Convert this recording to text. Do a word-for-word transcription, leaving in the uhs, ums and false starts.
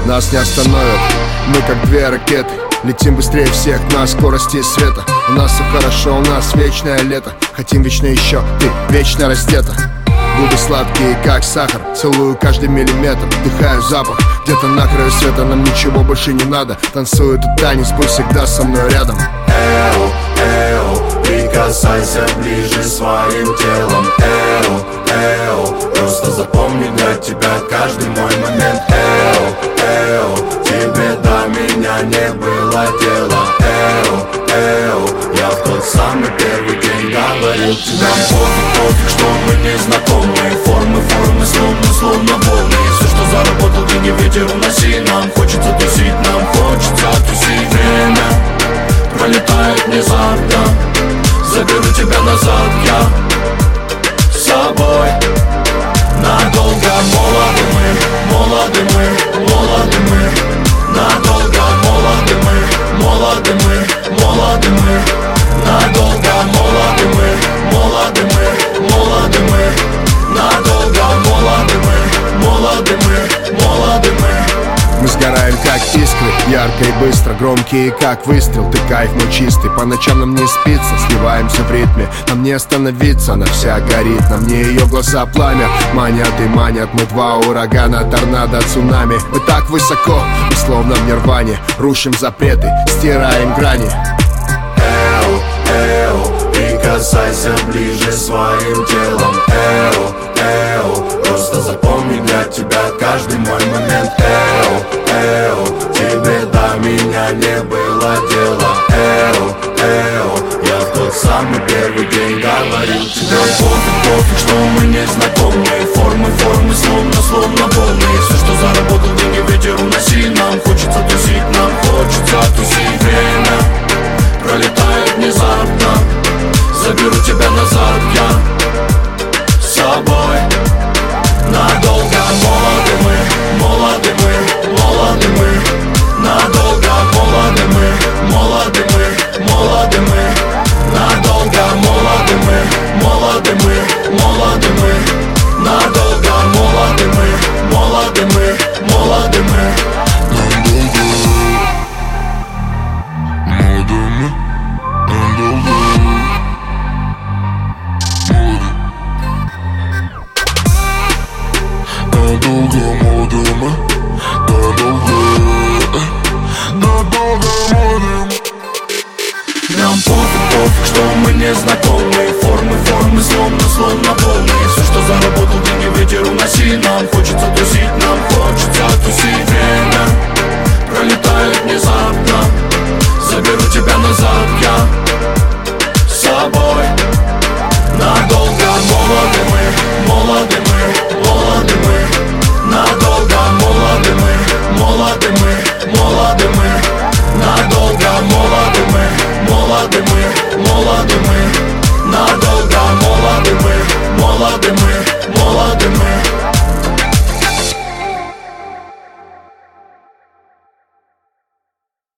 нас не остановят. Мы как две ракеты, летим быстрее всех на скорости света. У нас все хорошо, у нас вечное лето. Хотим вечно еще, ты вечно раздета. Губы сладкие, как сахар, целую каждый миллиметр, вдыхаю запах. Где-то на краю света, нам ничего больше не надо. Танцую этот танец, будь всегда со мной рядом. Эу, эу, прикасайся ближе своим телом. Эу, эу, просто запомни для тебя каждый мой момент. Эу, эу, тебе до меня не было дела. Эу, эу, я в тот самый первый день говорил тебе. Нам пофиг, пофиг, что мы не знакомы. Формы, формы, словно, словно волны. Все, что заработал, деньги ветер уноси. Нам хочется тусить, нам хочется тусить. Время пролетает внезапно, заберу тебя назад я с собой. Надолго молоды мы, молоды мы, молоды мы. Надолго молоды мы, молоды мы, молоды мы. Надолго молоды мы, молоды мы, молоды мы. Надолго молоды мы, молоды мы, молоды мы. Мы сгораем как искры, ярко и быстро, громкие как выстрел. Ты кайф мой чистый, по ночам нам не спится. Сливаемся в ритме, нам не остановиться. Она вся горит, на мне ее глаза пламя. Манят и манят, мы два урагана, торнадо, цунами. Мы так высоко, мы словно в нирване. Рушим запреты, стираем грани. Эу, эу, прикасайся ближе своим телом. Эу, эу, просто запомни для тебя каждый мой момент. Эу, эу, тебе до меня не было дела. Эу, эу, я в тот самый первый день говорил тебе. Пофиг, пофиг, что мы не знакомы. Формы, формы, словно, словно волны. Все, что заработал, деньги ветер уноси. Нам хочется тусить, нам хочется тусить. Время пролетает внезапно, заберу тебя назад я с собой. Надолго молоды мы, молоды мы, молоды мы. Надолго молоды мы, молоды мы, молоды мы. Надолго молоды мы, молоды мы, молоды мы. Надолго молоды мы, молоды мы, молоды мы. Надолго молоды мы, надолго, надолго молоды мы. Нам пофиг, пофиг, что мы не знакомы. Формы, формы, словно, словно волны. Все, что заработал, деньги ветер уноси. Нам хочется тусить, нам хочется тусить.